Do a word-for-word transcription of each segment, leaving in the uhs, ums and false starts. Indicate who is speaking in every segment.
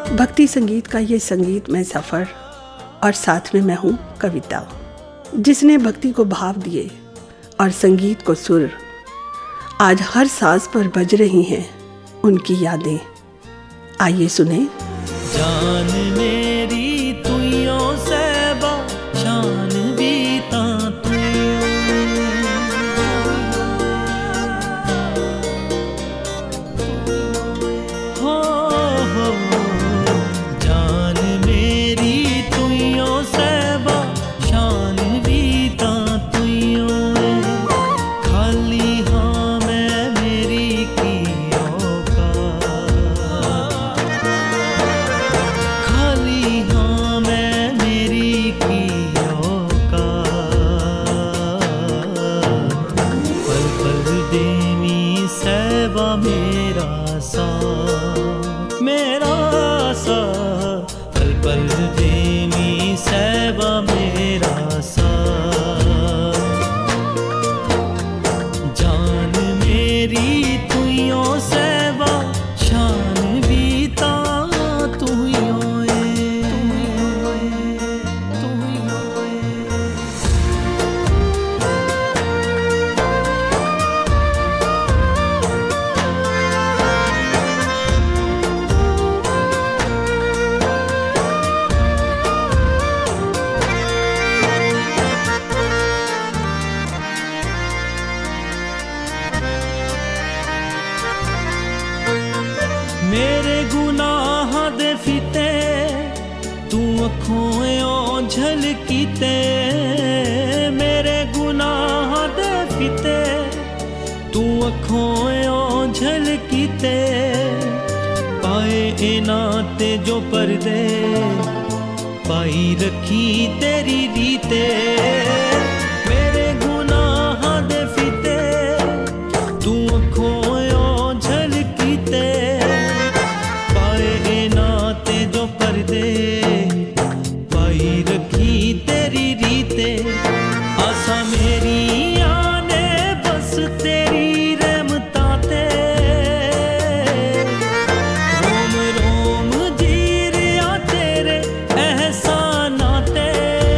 Speaker 1: भक्ति संगीत का ये संगीतमय सफ़र और साथ में मैं हूँ कविता, जिसने भक्ति को भाव दिए और संगीत को सुर। आज हर सांस पर बज रही हैं उनकी यादें। आइए सुने।
Speaker 2: जान मेरी तुइयों से बा शान बीता हो हो जान मेरी तुइयों से बा शान बीता तुइयों खाली हाँ मैं मेरी कियों का खाली हाँ मैं मेरी कियों का पल पल देवी सेवा मेरा सा मेरा सा पल पल देवी सेवा मेरा सा जान मेरी तुइयों सेवा शान बीता तुइयों मेरे गुनाह दे फिते तू अखों झलकीते मेरे गुनाह दे फिते तू अखों झलकीते पाए इनाते जो पर्दे पाई रखी तेरी रीते मेरे गुनाह दे फिते तू अखों झलकीते जो पर्दे पाई रखी तेरी रीते आसा मेरी आने बस तेरी रहमताते रोम रोम जीरिया तेरे एहसानाते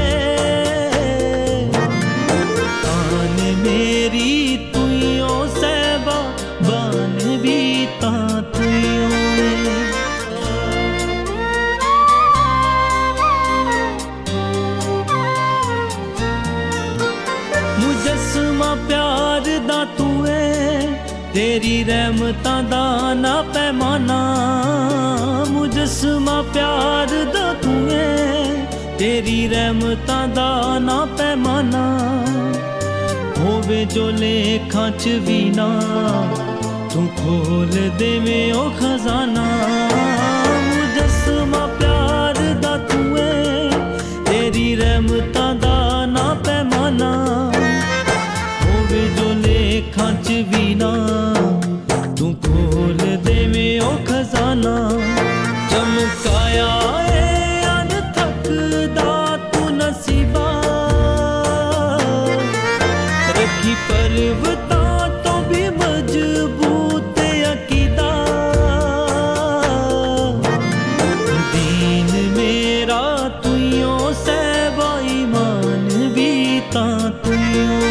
Speaker 2: तान मेरी तुइयों सेवा बान बीता तुइयों मुजस्मा प्यार दा तू है तेरी रहमतां दा ना पैमाना मुजस्मा प्यार दा तू है तेरी रहमतां दा ना पैमाना होवे जो लेखां च भी ना तू खोल देवे ओ खजाना मुजस्मा प्यार दा तू है तेरी रहमतां दा ना पैमाना जो लेखां च भी ना तू खोल देवे ओ खजाना चमकाया ए अनथक दा तू नसीबा रखी पर्वतां तो भी मजबूत अकीदा दीन मेरा तुइयों सेवा ईमान बीता तुइयों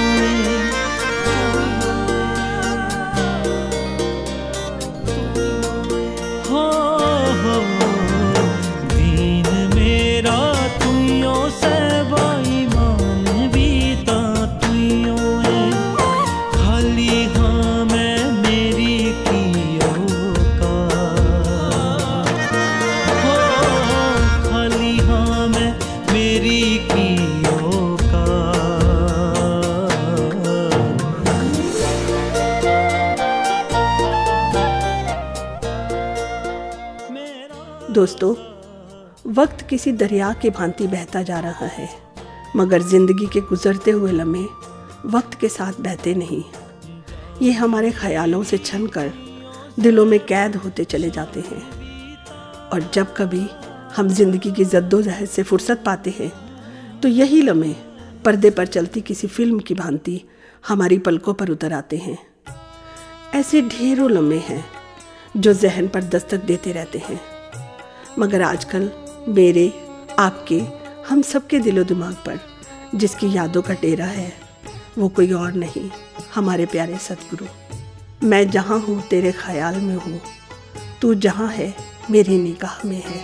Speaker 1: दोस्तों, वक्त किसी दरिया की भांति बहता जा रहा है, मगर जिंदगी के गुजरते हुए लम्हे वक्त के साथ बहते नहीं। ये हमारे ख्यालों से छनकर दिलों में कैद होते चले जाते हैं और जब कभी हम जिंदगी की जद्दोजहद से फुर्सत पाते हैं तो यही लम्हे पर्दे पर चलती किसी फिल्म की भांति हमारी पलकों पर उतर आते हैं। ऐसे ढेरों लम्हे हैं जो जहन पर दस्तक देते रहते हैं। मगर आजकल मेरे, आपके, हम सबके दिलो दिमाग पर जिसकी यादों का डेरा है वो कोई और नहीं, हमारे प्यारे सतगुरु। मैं जहाँ हूँ तेरे ख्याल में हूँ, तू जहाँ है मेरी निगाह में है।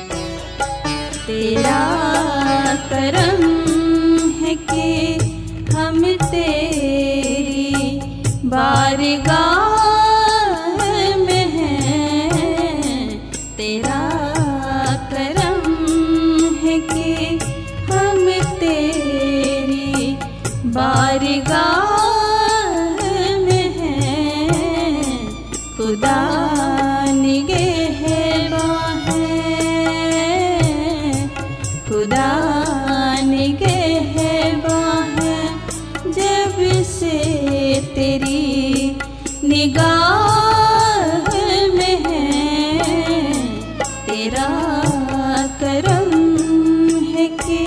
Speaker 3: तेरा करम है कि हम तेरी बारगाह में हैं। तेरा करम है कि हम तेरी बारगाह में हैं। खुदा निगहबान है, खुदा निगहबान है। जब से तेरी निगाह में है, तेरा करम है कि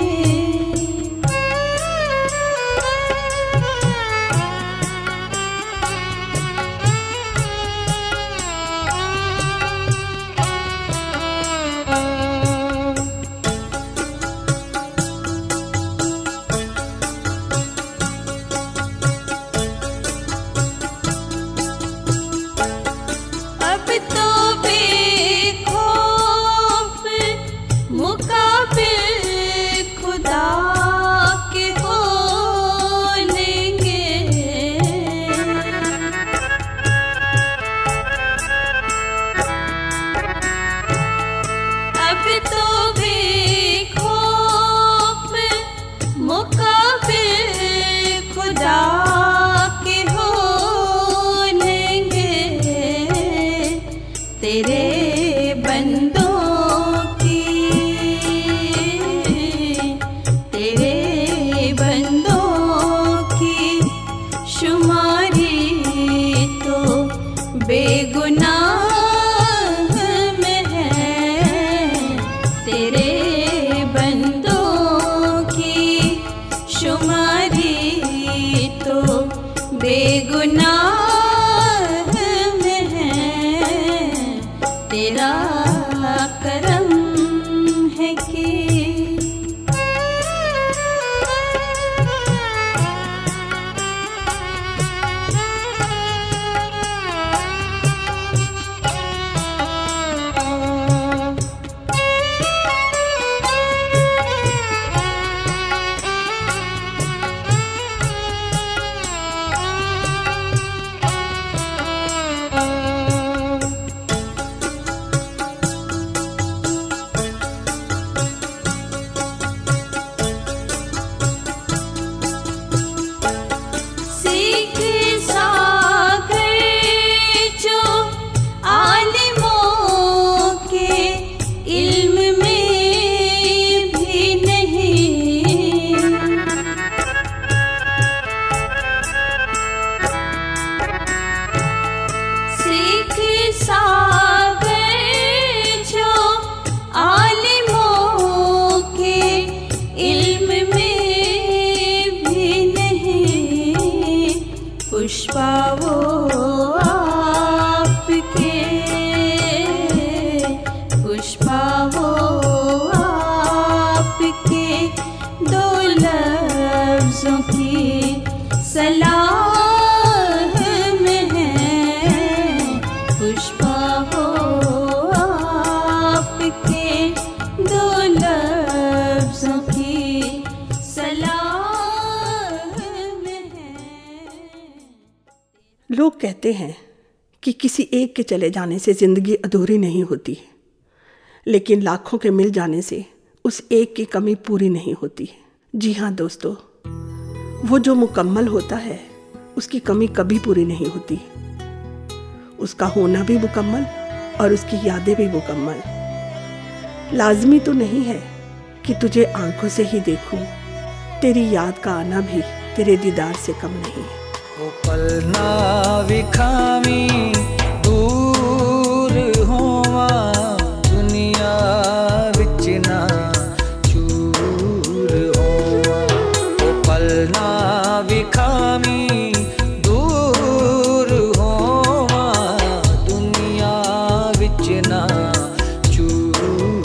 Speaker 3: तेरे बंदों की, तेरे बंदों की शुमारी तो बेगुनाह में है। तेरे बंदों की शुमारी तो बेगुनाह तेरा करम है कि पुष्पा वो आपके, पुष्पा वो आपके दो लफ्ज़ों की सलाह में है। पुष्पा वो आपके दो लफ्ज़ों की सलाह।
Speaker 1: लोग कहते हैं कि किसी एक के चले जाने से ज़िंदगी अधूरी नहीं होती, लेकिन लाखों के मिल जाने से उस एक की कमी पूरी नहीं होती। जी हाँ दोस्तों, वो जो मुकम्मल होता है उसकी कमी कभी पूरी नहीं होती। उसका होना भी मुकम्मल और उसकी यादें भी मुकम्मल। लाजमी तो नहीं है कि तुझे आंखों से ही देखूं, तेरी याद का आना भी तेरे दीदार से कम नहीं।
Speaker 2: वो पल ना विखावी दूर होवा, दुनिया विच ना चूर होवा। वो पल ना विखावी दूर होवा, दुनिया विच ना चूर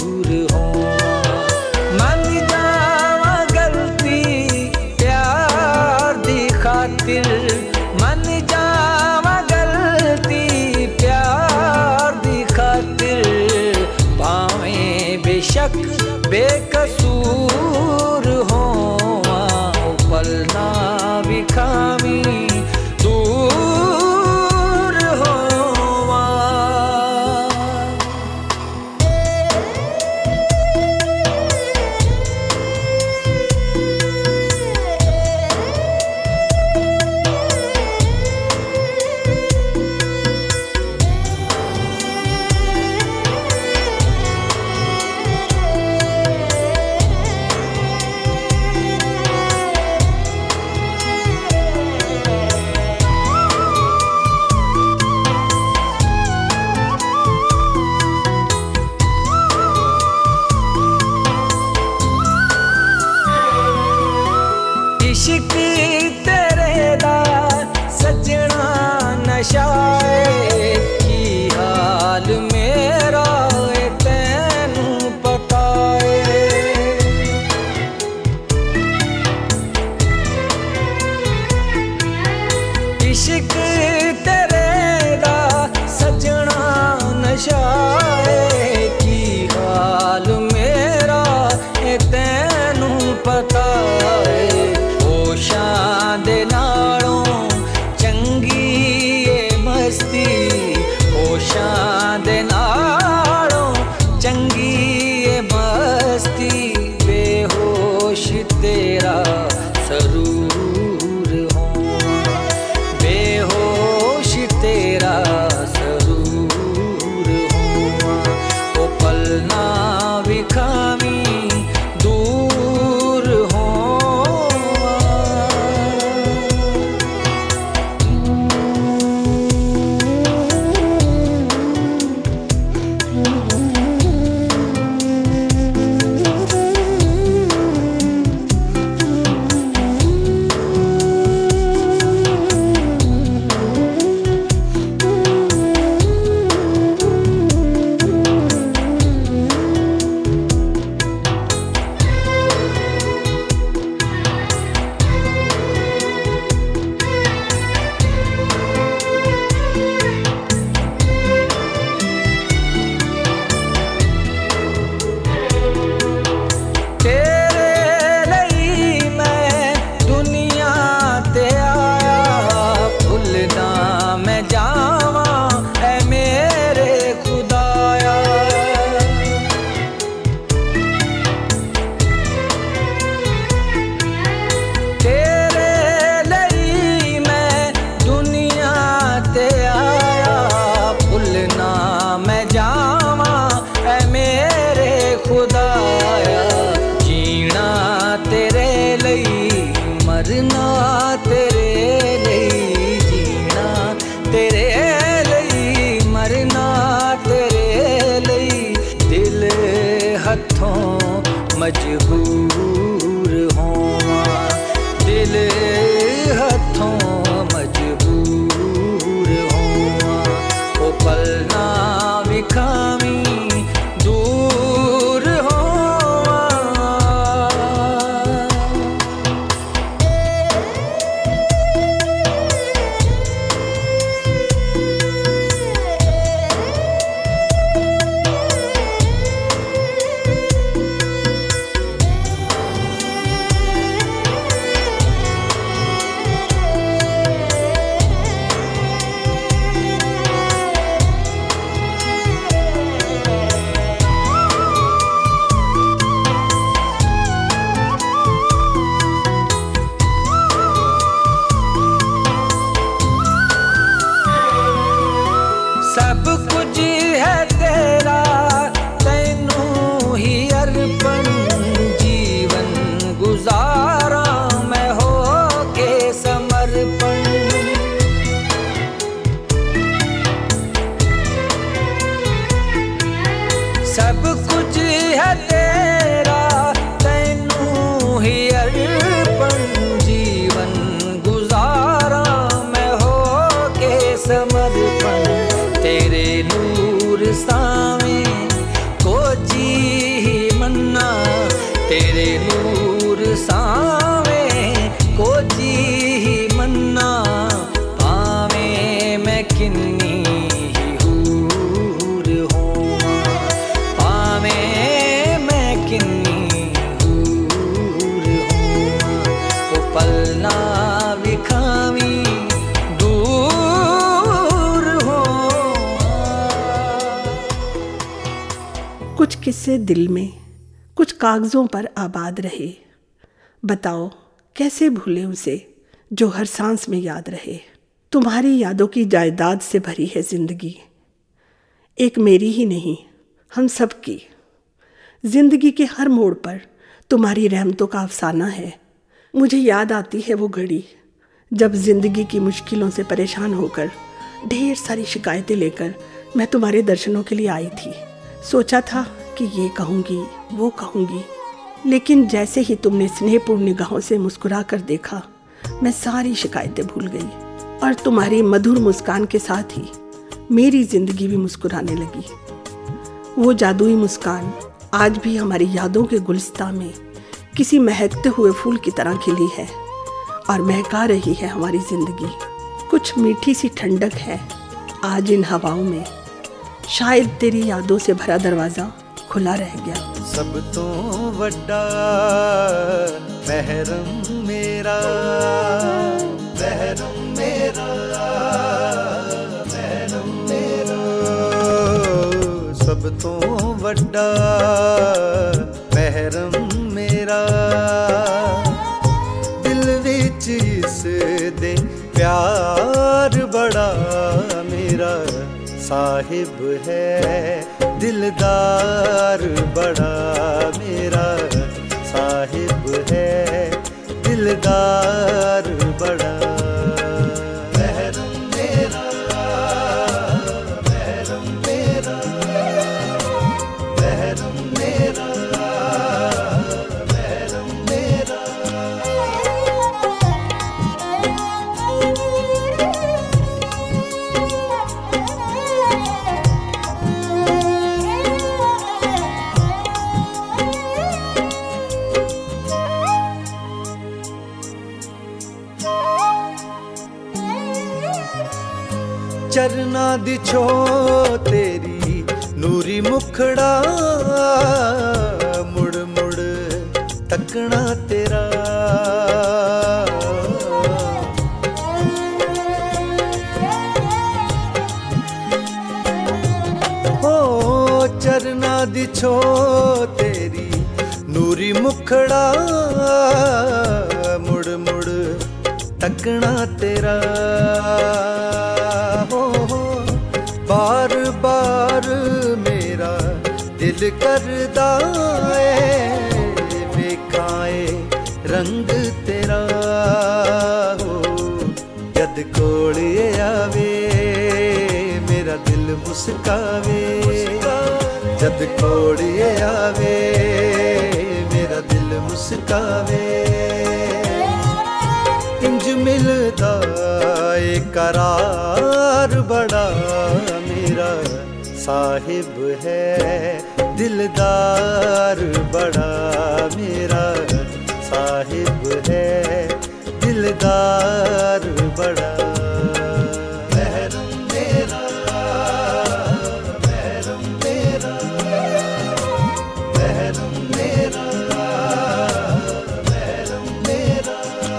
Speaker 4: बेशक बेकसूर होवा पल ना विखामी दूर होवा। इश्क तेरे दा सजना नशाए की हाल मेरा ए तैनू पता है। इश्क तेरे दा सजना नशाए की हाल मेरा ए तैनू पता है। होशां दे नालों चंगी ए मस्ती, होशां दे नालों चंगी ए मस्ती, बेहोश तेरा सरूर होवा, बेहोश तेरा सरूर होवा। ओ पल ना विखामी दूर मरना तेरे लिए, जीना तेरे लिए, मरना तेरे लिए। दिल हथों मजबूर होवा, दिल हथों मजबूर होवा। ओ पल ना विखामी दूर होवा। सब कुछ है तेरा, तैनू ही अर्पण, जीवन गुजारा मैं हो के समर्पण। सब कुछ है तेरा, तैनू ही अर्पण, जीवन गुजारा मैं हो के समर्पण। तेरे नूर सावे को जी ही मन्ना, तेरे नूर सावे को जी ही मन्ना। पावे मैं किन्नी ही हूर होवा, पावे मैं
Speaker 1: कुछ किस्से दिल में, कुछ कागज़ों पर आबाद रहे। बताओ कैसे भूले उसे जो हर सांस में याद रहे। तुम्हारी यादों की जायदाद से भरी है ज़िंदगी, एक मेरी ही नहीं हम सब की। ज़िंदगी के हर मोड़ पर तुम्हारी रहमतों का अफसाना है। मुझे याद आती है वो घड़ी जब ज़िंदगी की मुश्किलों से परेशान होकर ढेर सारी शिकायतें लेकर मैं तुम्हारे दर्शनों के लिए आई थी। सोचा था कि ये कहूँगी वो कहूँगी, लेकिन जैसे ही तुमने स्नेहपूर्ण निगाहों से मुस्कुरा कर देखा, मैं सारी शिकायतें भूल गई और तुम्हारी मधुर मुस्कान के साथ ही मेरी ज़िंदगी भी मुस्कुराने लगी। वो जादुई मुस्कान आज भी हमारी यादों के गुलस्तां में किसी महकते हुए फूल की तरह खिली है और महका रही है हमारी ज़िंदगी। कुछ मीठी सी ठंडक है आज इन हवाओं में, शायद तेरी यादों से भरा दरवाज़ा खुला रह गया।
Speaker 5: सब तो वड्डा महरम मेरा, महरम मेरा, महरम मेरा, सब तो वड्डा महरम मेरा, दिल विच इस दे प्यार बड़ा मेरा, साहिब है दिलदार बड़ा मेरा, साहिब है दिलदार बड़ा। महरम मेरा, महरम मेरा, महरम मेरा, महरम मेरा। चरना दी छो तेरी नूरी मुखड़ा, मुड़ मुड़ तकना तेरा, ओ चरना दी छो तेरी नूरी मुखड़ा, मुड़ मुड़ तकना तेरा, बार बार मेरा दिल करदा है वेखाए रंग तेरा, हो जद कोल आवे मेरा दिल मुस्कावे, जद कोल आवे मेरा दिल मुस्कावे, इंज मिलदा ए करार बड़ा मेरा, साहिब है दिलदार बड़ा मेरा, साहिब है दिलदार बड़ा। महरम मेरा, महरम मेरा, महरम मेरा, महरम मेरा।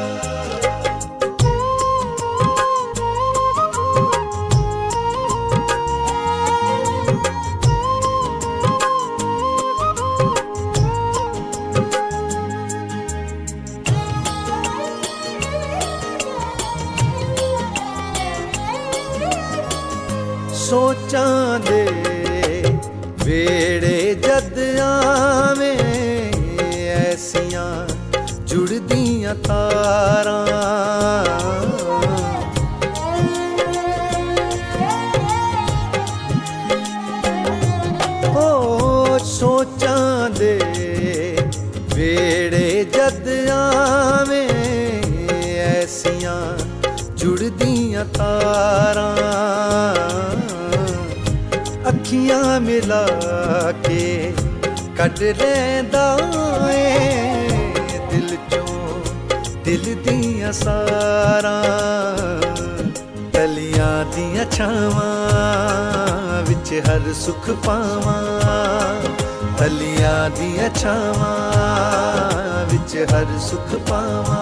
Speaker 5: सोचां दे वेड़े जद आवें ऐसियां जुड़दियां तारां, ओ सोचां दे वेड़े जद आवें ऐसियां जुड़दियां तारां, अखियां मिला के कट लैंदा ऐ दिल चों दिल दियां सारां, तलियां दियां छावां विच हर सुख पावां, तलियां दियां छावां विच हर सुख पावां,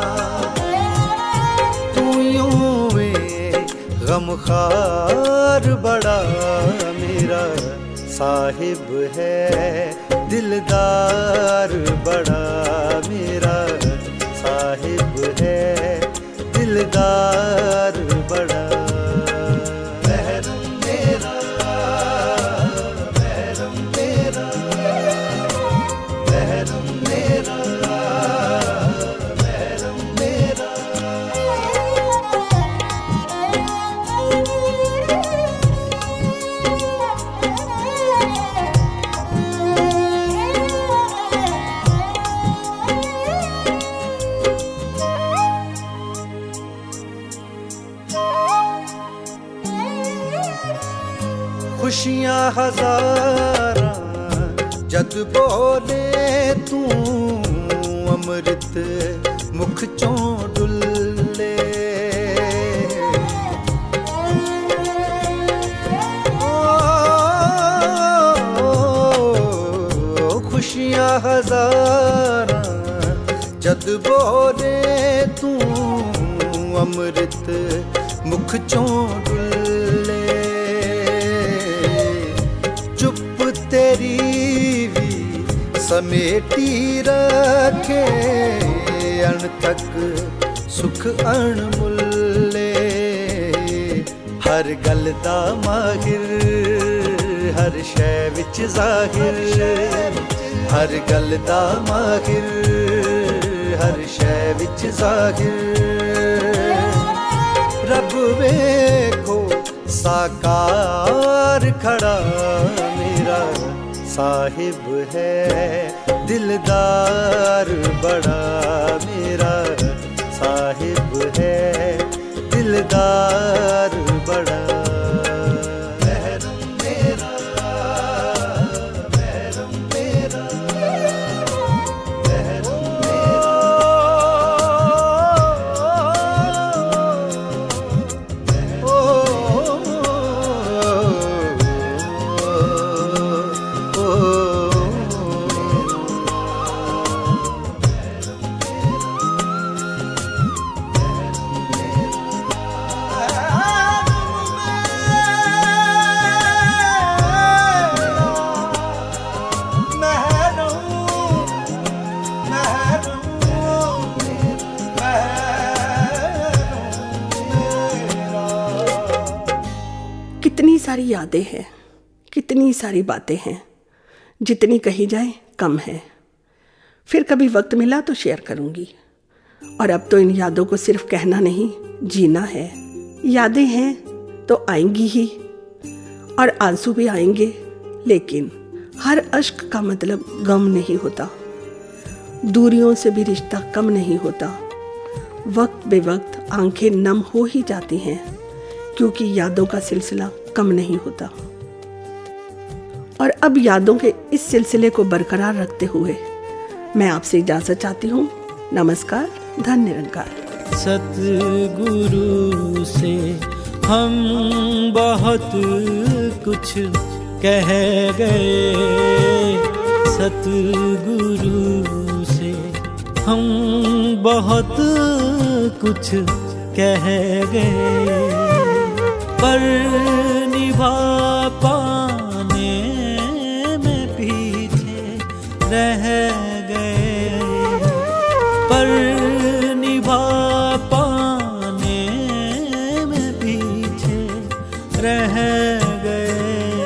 Speaker 5: तू यूं वे गमखार बड़ा मेरा, साहिब है दिलदार बड़ा मेरा, साहिब है दिलदार बड़ा। महरम मेरा, महरम मेरा, महरम मेरा, महरम मेरा। खुशियाँ हजारा जद बोले तू, अमृत मुख चों डुल्ले। ओ खुशियाँ हजारा जद बोले तू, अमृत मुख चों डुल्ले। तेरी भी समेटी रखे अणथक सुख अणमुल्ले। हर गल दा माहिर हर शै विच जाहिर, हर गल दा माहिर हर शै विच जाहिर। रब वेखो साकार खड़ा मेरा, साहिब है दिलदार बड़ा मेरा, साहिब है दिलदार बड़ा। महरम मेरा, महरम मेरा, महरम
Speaker 1: कितनी सारी यादें हैं, कितनी सारी बातें हैं, जितनी कही जाए कम है। फिर कभी वक्त मिला तो शेयर करूंगी। और अब तो इन यादों को सिर्फ कहना नहीं, जीना है। यादें हैं तो आएंगी ही, और आंसू भी आएंगे, लेकिन हर अश्क का मतलब गम नहीं होता। दूरियों से भी रिश्ता कम नहीं होता। वक्त बेवक्त आंखें नम हो ही जाती हैं, क्योंकि यादों का सिलसिला कम नहीं होता। और अब यादों के इस सिलसिले को बरकरार रखते हुए मैं आपसे इजाजत चाहती हूँ। नमस्कार, धन निरंकार।
Speaker 2: सतगुरु से हम बहुत कुछ कह गए, सतगुरु से हम बहुत कुछ कह गए, पर निभा पाने में पीछे रह गए, पर निभा पाने में पीछे रह गए।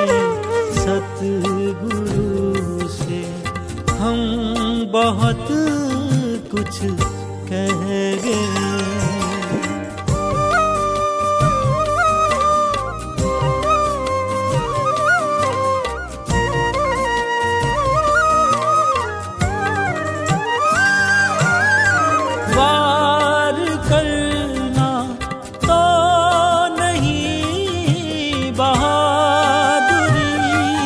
Speaker 2: सतगुरु से हम बहुत कुछ कह गए। वार करना तो नहीं बहादुरी,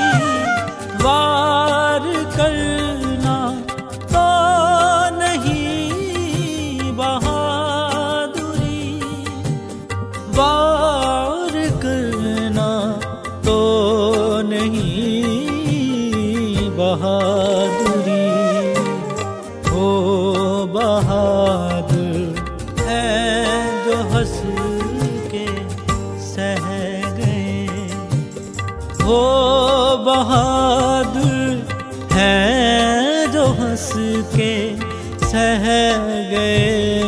Speaker 2: वार करना तो नहीं बहादुरी, वार करना तो नहीं बहादुरी। हो बहादुर है जो हंस के सह गए, हो हैं जो हंस के सह गए,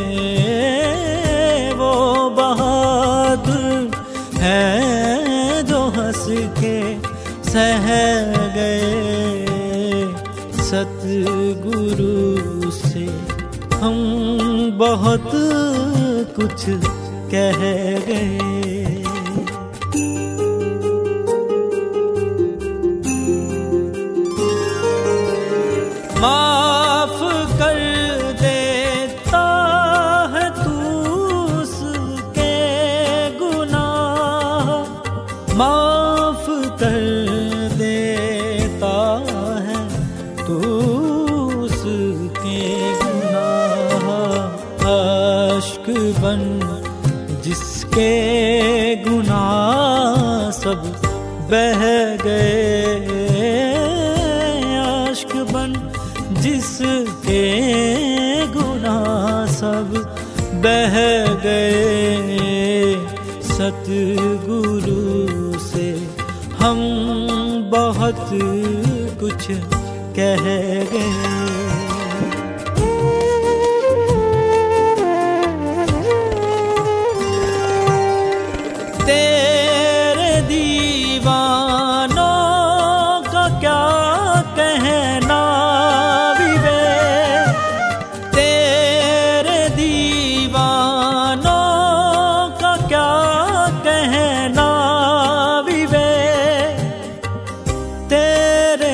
Speaker 2: वो बहादुर हैं जो हंस के सह गए। सतगुरु से हम बहुत कुछ कह गए। माफ कर देता है तू उसके गुनाह, माफ कर देता है तू उसके गुनाह। आशिक बन जिसके गुनाह सब बह गए, आशिक बन जिसके गुनाह सब बह गए। सतगुरु से हम बहुत कुछ कह गए। तेरे दीवानों का क्या कहना विवेक, तेरे दीवानों का क्या कहना विवेक, तेरे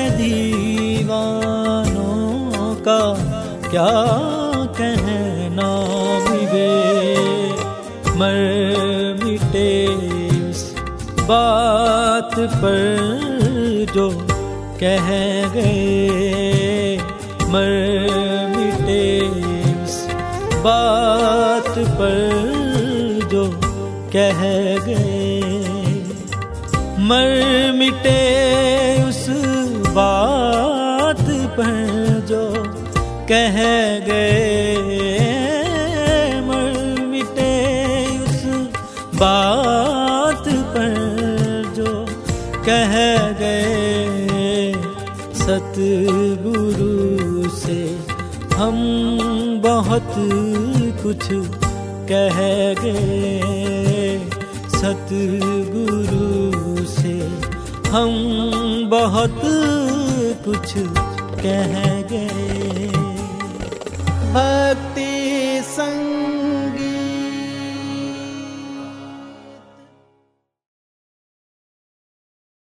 Speaker 2: दीवानों का क्या कहना विवेक। मर मिटे उस बात पर जो कह गए, मर मिटे उस बात पर जो कह गए, मर मिटे उस बात पर जो कह गए, मर मिटे उस बात पर जो कह गए। सतगुरु से हम बहुत कुछ कह गए। सतगुरु से हम बहुत कुछ कह गए।
Speaker 5: भक्ति संग